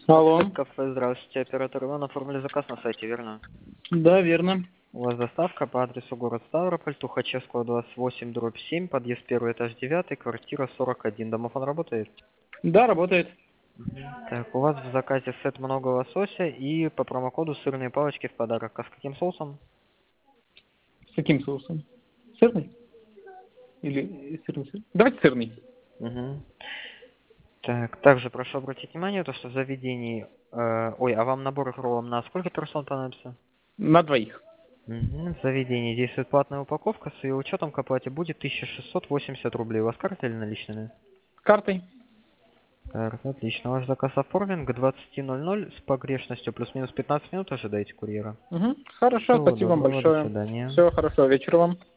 Алло. Кафе, здравствуйте, оператор Иван, оформили заказ на сайте, верно? Да, верно. У вас доставка по адресу город Ставрополь, Тухачевского, 28/7, подъезд 1, этаж 9, квартира 41. Домофон работает? Да, работает. Так, у вас в заказе сет много лосося и по промокоду сырные палочки в подарок. А с каким соусом? С каким соусом? Сырный? Или сырный? Давайте сырный. Угу. Так, также прошу обратить внимание, то, что в заведении... а вам набор роллом на сколько персон понадобится? На двоих. Угу. В заведении действует платная упаковка, с ее учетом к оплате будет 1680 рублей. У вас карта или наличными? Картой. Так, отлично. Ваш заказ оформлен к 20:00 с погрешностью плюс-минус 15 минут ожидаете курьера. Угу. Хорошо, Всего спасибо вам доброго, до большое. свидания. Все хорошо, вечера вам.